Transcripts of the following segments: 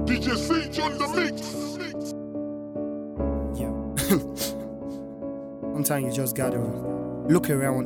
DJ Siege on the mix. Yeah. Sometimes you just gotta look around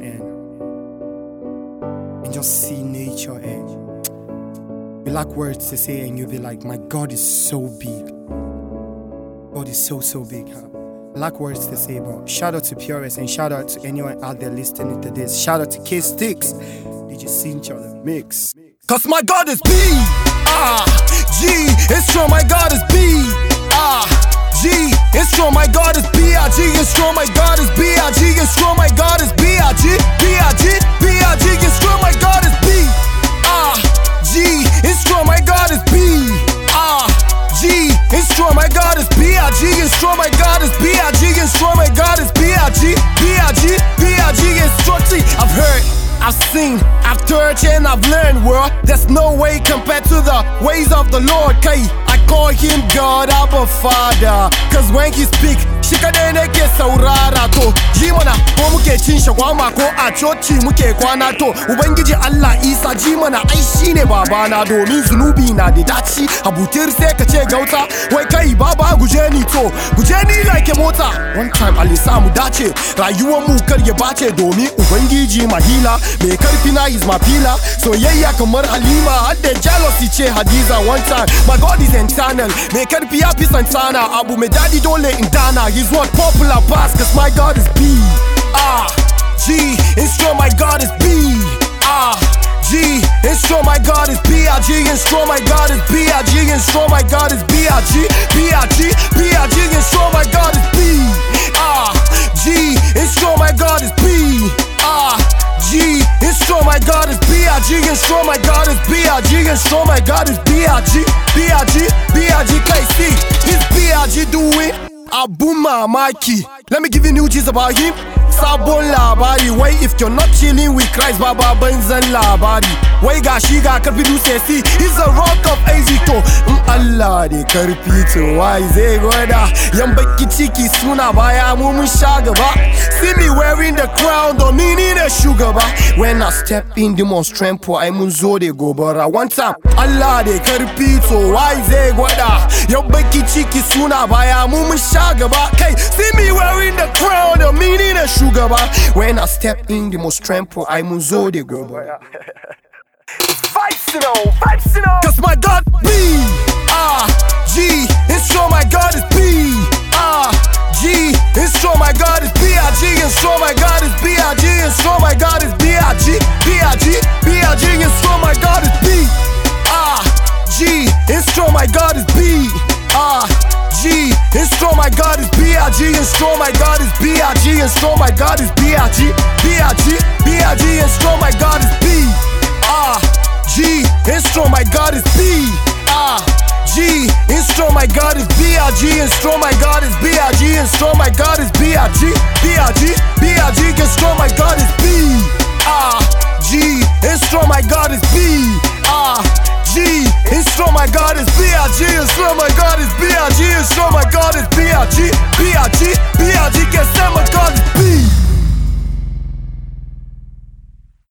and just see nature and you lack words to say and you'll be like, my God is so big. God is so big. Huh? Lack words to say, but shout out to Purist and shout out to anyone out there listening to this. Shout out to K-Sticks. DJ Siege on the mix. Cause my God is big. G, it's true, my God is big. G, it's true, my God is B.I.G. It's true, my God is B.I.G. It's true, my God is B.I.G. B.I.G. B.I.G. It's true, my God is B. G, it's true, my God is B. G, it's true, my God is B.I.G. It's true, my God is B.I.G. It's true, my God is B.I.G. B.I.G. B.I.G. Instructing. I've heard, I've seen, I've touched and I've learned, world. There's no way compared to the ways of the Lord. I call him God, Abba Father. Cause when he speak, shi kadai nake saurara to. Ji mana ko muke cin shagwama ko a coci muke kwana to. Ubangiji Allah Isa ji mana ai shine babana domin zunubi na da daci. A butir sai ka ce gauta, wai kai baba guje ni to. Guje ni like mota. One time Allah sa mu dace, rayuwar mu kar ya bace domin Ubangiji mahila. Mai karfi na is my pillar. Soyayya kamar Halima, har da jealousy ce Hadiza. One time, my God is internal. Mai karfi ya fi santana, abu mai dadi dole in dana. He's what popular pass, cause my God is B. G, it's true, my God is B. G, it's true, my God is B.I.G. It's true, my God is B.I.G. It's true, my God is B.I.G. B.I.G. B.I.G. It's true, my God is B. G, it's true, my God is B. G, it's true, my God is B.I.G. It's true, my God is B.I.G. It's true, my God is B.I.G. B.I.G. B.I.G. KC, his B.I.G. doing Abu Mamaki. Let me give you new news about him. Sabon labari, wai if you're not chilling with Christ, baba banzan labari. Wai ga shi ga karfi dutse si, he's a rock of ages to. Allah da karfi to wai zai gwada. Yan baki ciki suna baya mu mun sha gaba. See me wearing the crown domin ni ne shugaba. When I step in the most trample, ai mun zo da gobara. One time, Allah da karfi to wai zai gwada. Yan baki ciki suna baya mu mun sha gaba. Kai, see me wearing the crown domin ni ne shugaba. When I step in the most trample, I mun zo da gobara. Vibes, you know. Cause my God B. G, it's true, my God is B. G, it's true, my God is B.I.G. It's true, my God is B.I.G. It's true, my God is B.I.G. B.I.G. B.I.G. It's true, my God is B. G, it's true, my God is B. G, it's true, my God is B.I.G. It's true, my God is B.I.G. It's true, my God is B.I.G. B.I.G. B.I.G. It's true, my God is B. G, it's true, my God is B. G, it's true, my God is B.I.G. It's true, my God is B.I.G. It's true, my God is B.I.G. B.I.G. B.I.G. It's true, my God is B. G, it's true, my God is B. G, it's true, my God is B.I.G. It's true, my God is B.I.G. It's true, my God is B.I.G. B.I.G. B.I.G. Can say my God is B.